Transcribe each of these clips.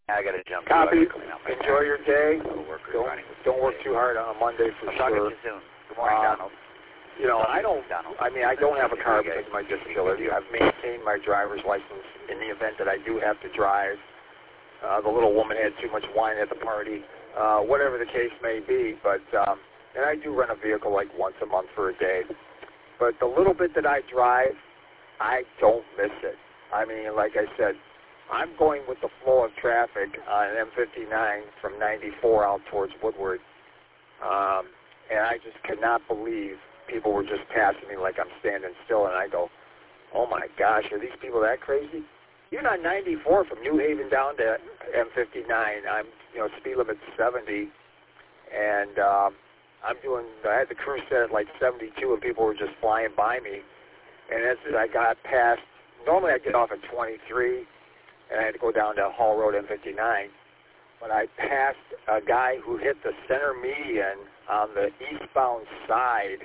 I got to jump. Copy. Enjoy your day. Don't work too hard on a Monday for sure. I'll talk to you soon. Good morning, Donald. You know, I don't have a car because of my disability. I've maintained my driver's license in the event that I do have to drive. The little woman had too much wine at the party, whatever the case may be. But and I do rent a vehicle like once a month for a day. But the little bit that I drive, I don't miss it. I mean, like I said, I'm going with the flow of traffic on M59 from 94 out towards Woodward. And I just cannot believe people were just passing me like I'm standing still, and I go, oh my gosh, are these people that crazy? Even on 94 from New Haven down to M59, I'm, speed limit's 70, and I had the cruise set at like 72, and people were just flying by me. And as I got past, normally I get off at 23, and I had to go down to Hall Road M59, but I passed a guy who hit the center median on the eastbound side,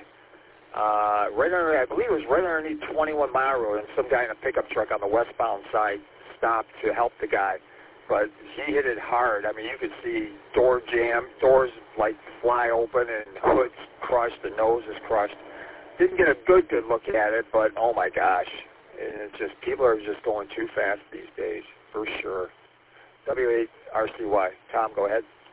I believe it was right underneath 21 Mile Road, and some guy in a pickup truck on the westbound side stopped to help the guy. But he hit it hard. I mean, you could see doors like fly open and hoods crushed, the nose is crushed. Didn't get a good look at it, but oh my gosh. And it's just, people are just going too fast these days, for sure. W8RCY. Tom, go ahead.